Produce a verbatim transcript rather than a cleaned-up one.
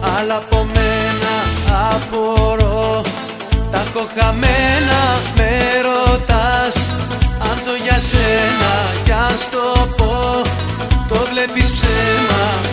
αλλά από μένα απορώ. Τα έχω χαμένα, με ρωτάς αν ζω για σένα, κι αν στο πω το βλέπεις ψέμα.